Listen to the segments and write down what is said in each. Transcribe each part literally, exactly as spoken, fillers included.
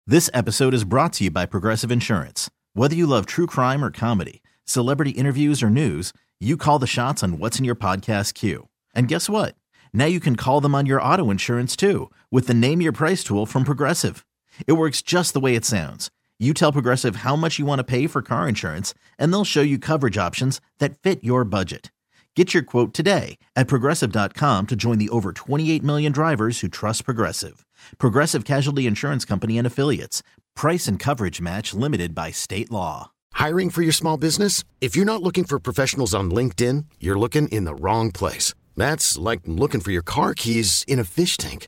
This episode is brought to you by Progressive Insurance. Whether you love true crime or comedy, celebrity interviews or news, you call the shots on what's in your podcast queue. And guess what? Now you can call them on your auto insurance too with the Name Your Price tool from Progressive. It works just the way it sounds. You tell Progressive how much you want to pay for car insurance, and they'll show you coverage options that fit your budget. Get your quote today at Progressive dot com to join the over twenty-eight million drivers who trust Progressive. Progressive Casualty Insurance Company and Affiliates. Price and coverage match limited by state law. Hiring for your small business? If you're not looking for professionals on LinkedIn, you're looking in the wrong place. That's like looking for your car keys in a fish tank.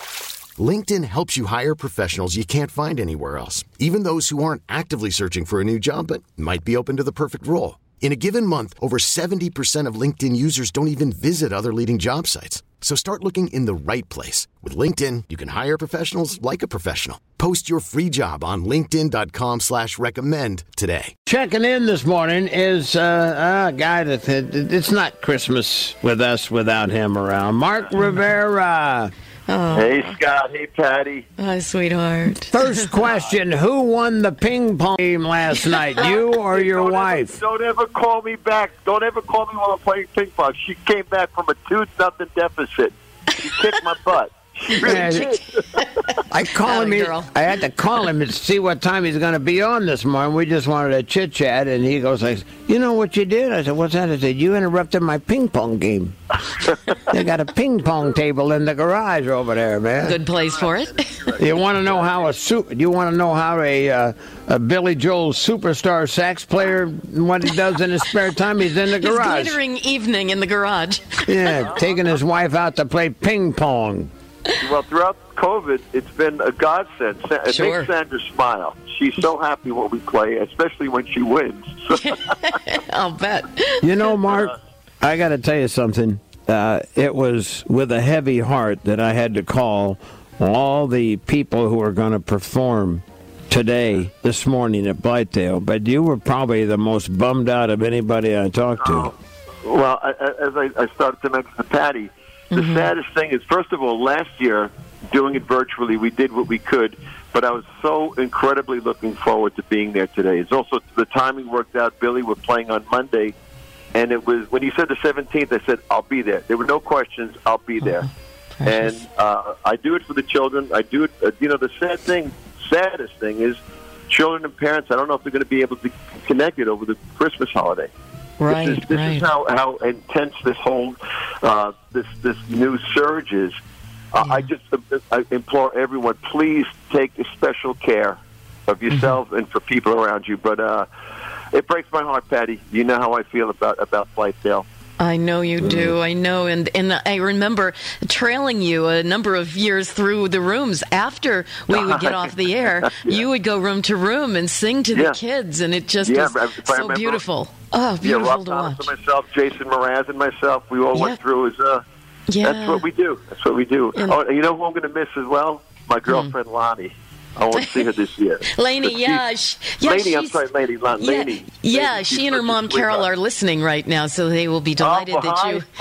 LinkedIn helps you hire professionals you can't find anywhere else, even those who aren't actively searching for a new job but might be open to the perfect role. In a given month, over seventy percent of LinkedIn users don't even visit other leading job sites. So start looking in the right place. With LinkedIn, you can hire professionals like a professional. Post your free job on linkedin dot com slash recommend today. Checking in this morning is uh, a guy that it's not Christmas with us without him around. Mark Rivera. Oh. Hey, Scott. Hey, Patty. Hi, sweetheart. First question, who won the ping pong game last night, you or your don't wife? Ever, don't ever call me back. Don't ever call me while I'm playing ping pong. She came back from a two nothing deficit. She kicked my butt. She really Yeah, did. I call him. He, girl. I had to call him to see what time he's going to be on this morning. We just wanted to chit chat, and he goes like, "You know what you did?" I said, "What's that?" I said, "You interrupted my ping pong game." They got a ping pong table in the garage over there, man. Good place for it. You want to know how a su- You want to know how a uh, a Billy Joel superstar sax player what he does in his spare time? He's in the His garage. glittering evening in the garage. Yeah, taking his wife out to play ping pong. Well, throughout COVID, it's been a godsend. It Sure. makes Sandra smile. She's so happy when we play, especially when she wins. I'll bet. You know, Mark, I got to tell you something. Uh, it was with a heavy heart that I had to call all the people who are going to perform today, this morning at Blythedale. But you were probably the most bummed out of anybody I talked to. Well, I, I- as I, I started to mention to Patty, the Mm-hmm. saddest thing is, first of all, last year, doing it virtually, we did what we could, but I was so incredibly looking forward to being there today. It's also, the timing worked out. Billy, we're playing on Monday, and it was, when he said the seventeenth, I said, I'll be there. There were no questions. I'll be there. Precious. And uh, I do it for the children. I do it, uh, you know, the sad thing, saddest thing is children and parents, I don't know if they're going to be able to connect it over the Christmas holiday. Right, This is, this right. is how, how intense this whole uh, this this new surge is. Uh, Yeah. I just uh, I implore everyone, please take special care of yourself Mm-hmm. and for people around you. But uh, it breaks my heart, Patty. You know how I feel about about Blythedale. I know you do. I know. And and I remember trailing you a number of years through the rooms after we would get off the air. Yeah. You would go room to room and sing to Yeah. the kids, and it just Yeah, was if I so remember- beautiful. Oh, Yeah, beautiful Rob to Thomas watch. and myself, Jason Mraz and myself, we all Yeah. went through. As uh, Yeah. that's what we do. That's what we do. And- oh, and you know who I'm going to miss as well? My girlfriend Lonnie. I want to see her this year. Laney, But yeah, she- sh- yeah, Laney, I'm she's- sorry, Laney, Lon- Yeah, Laney. yeah, Laney, she she's and her such a mom Carol sweetheart. are listening right now, so they will be delighted oh, well, that hi. you.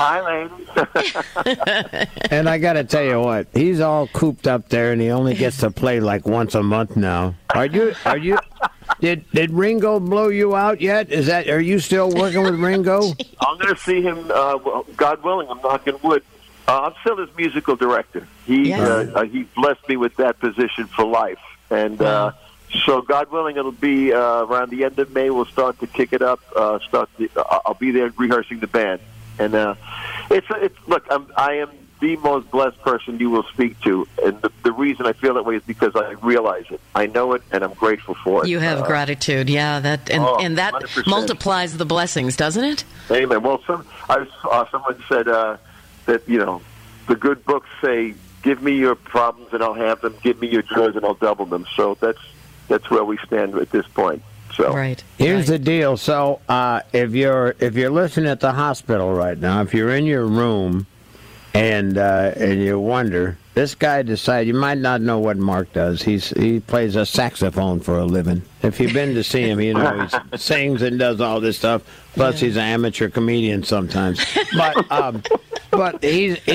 Hi, Laney. And I got to tell you what, he's all cooped up there, and he only gets to play like once a month now. Are you? Are you? Did Did Ringo blow you out yet? Is that? Are you still working with Ringo? I'm going to see him, uh, well, God willing, I'm knocking wood. Uh, I'm still his musical director. He Yes. uh, uh, he blessed me with that position for life. And uh, so, God willing, it'll be uh, around the end of May. We'll start to kick it up. Uh, start. The, uh, I'll be there rehearsing the band. And uh, it's it's look, I'm, I am the most blessed person you will speak to, and the, the reason I feel that way is because I realize it. I know it, and I'm grateful for it. You have Uh, gratitude, yeah. That and, oh, and that one hundred percent. multiplies the blessings, doesn't it? Amen. Well, some I saw someone said uh, that you know the good books say, "Give me your problems and I'll have them. Give me your joys and I'll double them." So that's that's where we stand at this point. So Right. Here's right. the deal. So uh, if you're if you're listening at the hospital right now, if you're in your room and uh, and you wonder, this guy decided, you might not know what Mark does. He's he plays a saxophone for a living. If you've been to see him, you know he sings and does all this stuff. Plus, Yeah. he's an amateur comedian sometimes. But um, but he's he's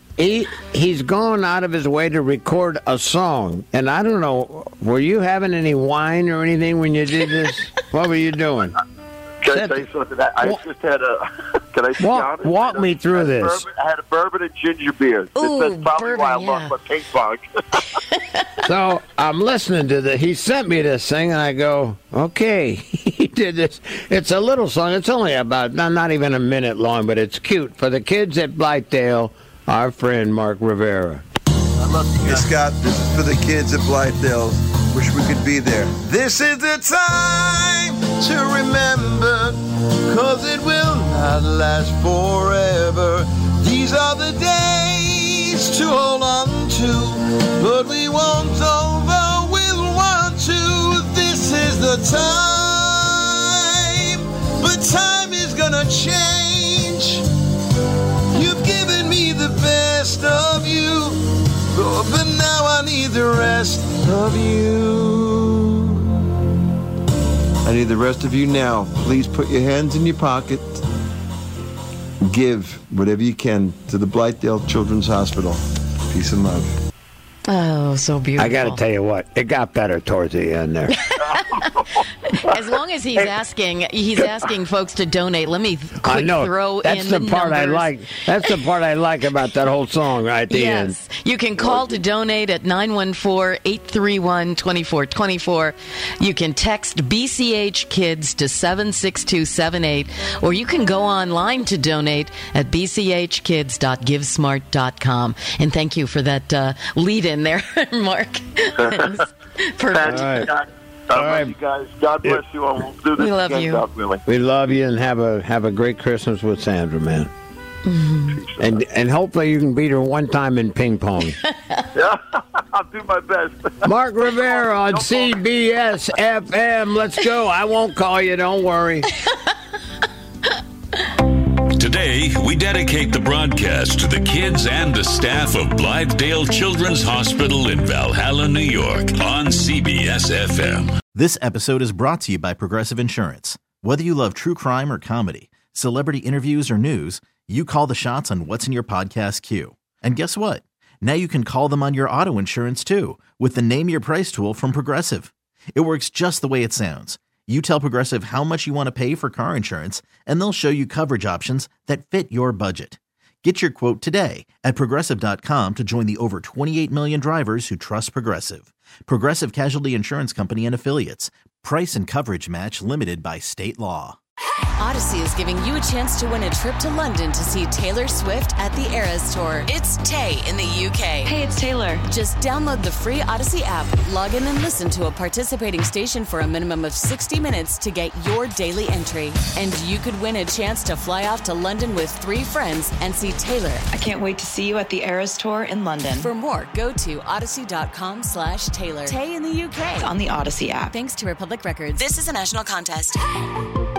he he's gone out of his way to record a song, and I don't know. Were you having any wine or anything when you did this? What were you doing? Can I tell you something? I, I Walk, just had a. Can I be walk, honest? walk me through I this. Bourbon, I had a bourbon and ginger beer. Ooh, That's probably bourbon, why I yeah. lost my ping pong. So I'm listening to this. He sent me this thing, and I go, okay. He did this. It's a little song. It's only about not, not even a minute long, but it's cute for the kids at Blythedale. Our friend Mark Rivera. I love you Hey, guys. Scott, this is for the kids at Blythedale. Wish we could be there. This is the time to remember, cause it will not last forever. These are the days to hold on to, but we won't over, we'll want to. This is the time, but time is gonna change. You've given me the best of you, oh, but now I need the rest of you. I need the rest of you now. Please put your hands in your pocket. Give whatever you can to the Blythedale Children's Hospital. Peace and love. Oh, so beautiful. I got to tell you what, it got better towards the end there. As long as he's asking, he's asking folks to donate. Let me quick I know. throw That's in the the part I numbers. like. That's the part I like about that whole song right at the end. Yes. You can call to donate at nine one four, eight three one, two four two four. You can text B C H Kids to seven six two seven eight, or you can go online to donate at b c h kids dot give smart dot com. And thank you for that uh, lead in there, Mark. Perfect. Thank you, right. Scott. I All love right. you guys. God bless you all. We'll do this We love again, you. God willing. We love you and have a have a great Christmas with Sandra, man. Mm-hmm. And and hopefully you can beat her one time in ping pong. Yeah, I'll do my best. Mark Rivera on C B S F M. Let's go. I won't call you. Don't worry. Today, we dedicate the broadcast to the kids and the staff of Blythedale Children's Hospital in Valhalla, New York, on C B S F M. This episode is brought to you by Progressive Insurance. Whether you love true crime or comedy, celebrity interviews or news, you call the shots on what's in your podcast queue. And guess what? Now you can call them on your auto insurance too with the Name Your Price tool from Progressive. It works just the way it sounds. You tell Progressive how much you want to pay for car insurance, and they'll show you coverage options that fit your budget. Get your quote today at Progressive dot com to join the over twenty-eight million drivers who trust Progressive. Progressive Casualty Insurance Company and Affiliates. Price and coverage match limited by state law. Odyssey is giving you a chance to win a trip to London to see Taylor Swift at the Eras Tour. It's Tay in the U K. Hey, it's Taylor. Just download the free Odyssey app, log in and listen to a participating station for a minimum of sixty minutes to get your daily entry. And you could win a chance to fly off to London with three friends and see Taylor. I can't wait to see you at the Eras Tour in London. For more, go to odyssey.com slash Taylor. Tay in the U K. On the Odyssey app. Thanks to Republic Records. This is a national contest.